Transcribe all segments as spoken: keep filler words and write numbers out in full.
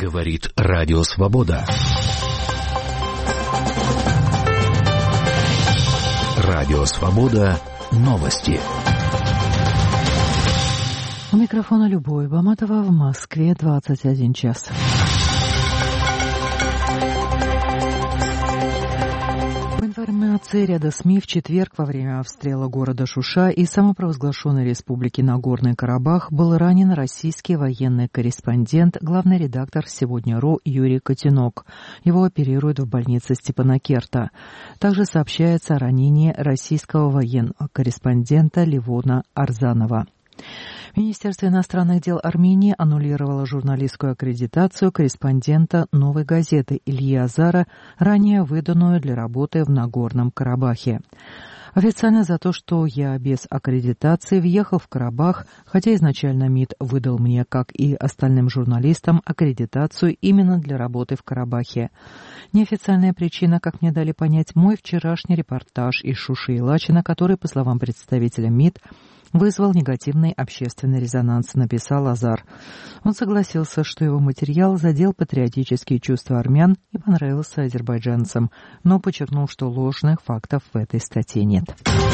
Говорит Радио Свобода. Радио Свобода. Новости. У микрофона Любовь Баматова, в Москве двадцать один час. По информации ряда СМИ, в четверг во время обстрела города Шуша и самопровозглашенной республики Нагорный Карабах был ранен российский военный корреспондент, главный редактор «Сегодня.ру» Юрий Котенок. Его оперируют в больнице Степанакерта. Также сообщается о ранении российского военного корреспондента Левона Арзанова. Министерство иностранных дел Армении аннулировало журналистскую аккредитацию корреспондента «Новой газеты» Ильи Азара, ранее выданную для работы в Нагорном Карабахе. Официально за то, что я без аккредитации въехал в Карабах, хотя изначально МИД выдал мне, как и остальным журналистам, аккредитацию именно для работы в Карабахе. Неофициальная причина, как мне дали понять, мой вчерашний репортаж из Шуши и Лачина, который, по словам представителя МИД, вызвал негативный общественный резонанс, написал Азар. Он согласился, что его материал задел патриотические чувства армян и понравился азербайджанцам, но подчеркнул, что ложных фактов в этой статье нет.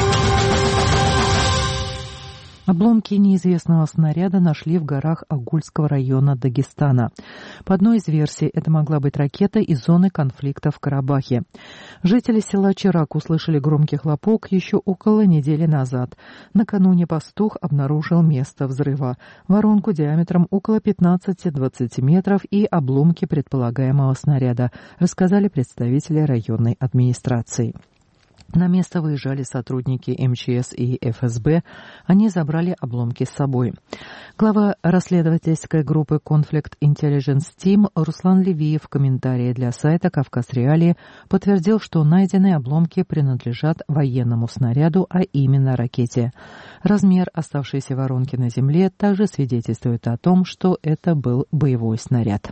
Обломки неизвестного снаряда нашли в горах Агульского района Дагестана. По одной из версий, это могла быть ракета из зоны конфликта в Карабахе. Жители села Чирак услышали громкий хлопок еще около недели назад. Накануне пастух обнаружил место взрыва. Воронку диаметром около пятнадцати-двадцати метров и обломки предполагаемого снаряда, рассказали представители районной администрации. На место выезжали сотрудники эм че эс и эф эс бэ. Они забрали обломки с собой. Глава расследовательской группы Conflict Intelligence Team Руслан Левиев в комментарии для сайта «Кавказ Реалии» подтвердил, что найденные обломки принадлежат военному снаряду, а именно ракете. Размер оставшейся воронки на земле также свидетельствует о том, что это был боевой снаряд.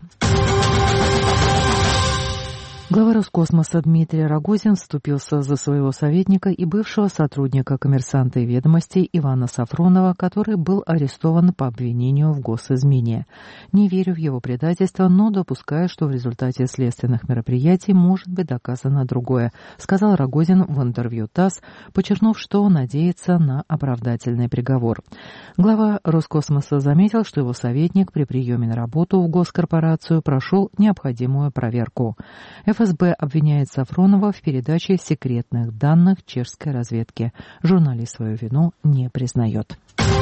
Глава Роскосмоса Дмитрий Рогозин вступился за своего советника и бывшего сотрудника «Коммерсанта» и «Ведомостей» Ивана Сафронова, который был арестован по обвинению в госизмене. Не верю в его предательство, но допускаю, что в результате следственных мероприятий может быть доказано другое, сказал Рогозин в интервью ТАСС, подчеркнув, что надеется на оправдательный приговор. Глава Роскосмоса заметил, что его советник при приеме на работу в госкорпорацию прошел необходимую проверку. эф эс бэ обвиняет Сафронова в передаче секретных данных чешской разведки. Журналист свою вину не признает.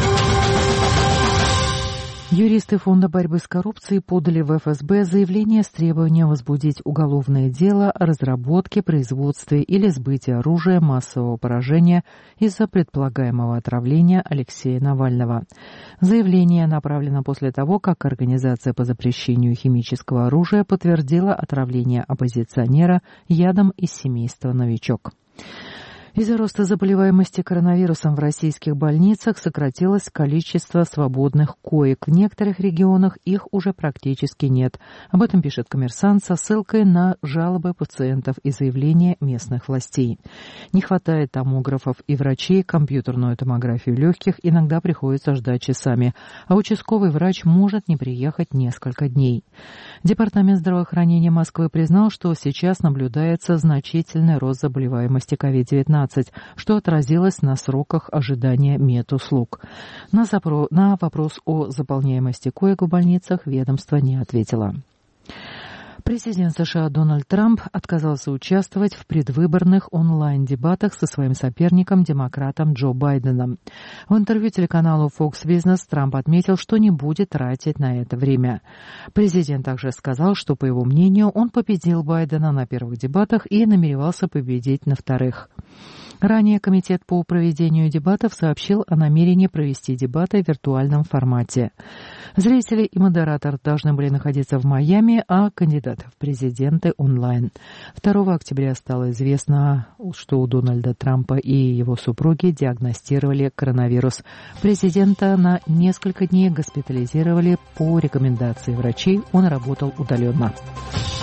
Юристы Фонда борьбы с коррупцией подали в эф эс бэ заявление с требованием возбудить уголовное дело о разработке, производстве или сбытии оружия массового поражения из-за предполагаемого отравления Алексея Навального. Заявление направлено после того, как Организация по запрещению химического оружия подтвердила отравление оппозиционера ядом из семейства «Новичок». Из-за роста заболеваемости коронавирусом в российских больницах сократилось количество свободных коек. В некоторых регионах их уже практически нет. Об этом пишет «Коммерсант» со ссылкой на жалобы пациентов и заявления местных властей. Не хватает томографов и врачей, компьютерную томографию легких иногда приходится ждать часами, а участковый врач может не приехать несколько дней. Департамент здравоохранения Москвы признал, что сейчас наблюдается значительный рост заболеваемости ковид девятнадцать. Что отразилось на сроках ожидания медуслуг. На, запро... на вопрос о заполняемости коек в больницах ведомство не ответило. Президент США Дональд Трамп отказался участвовать в предвыборных онлайн-дебатах со своим соперником, демократом Джо Байденом. В интервью телеканалу Fox Business Трамп отметил, что не будет тратить на это время. Президент также сказал, что, по его мнению, он победил Байдена на первых дебатах и намеревался победить на вторых. Ранее Комитет по проведению дебатов сообщил о намерении провести дебаты в виртуальном формате. Зрители и модератор должны были находиться в Майами, а кандидаты в президенты онлайн. второго октября стало известно, что у Дональда Трампа и его супруги диагностировали коронавирус. Президента на несколько дней госпитализировали по рекомендации врачей, он работал удаленно.